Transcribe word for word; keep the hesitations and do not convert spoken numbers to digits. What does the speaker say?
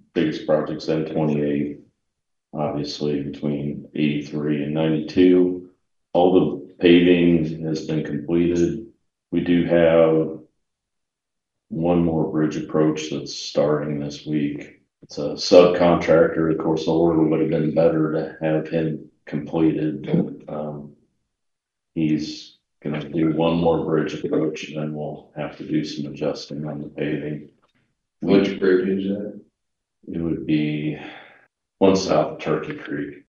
biggest projects in twenty-eight. Obviously between eighty-three and ninety-two. All the paving has been completed. We do have one more bridge approach that's starting this week. It's a subcontractor. Of course, the order would have been better to have him completed. Um, he's gonna do one more bridge approach and then we'll have to do some adjusting on the paving. Which bridge is that? It would be one south of Turkey Creek.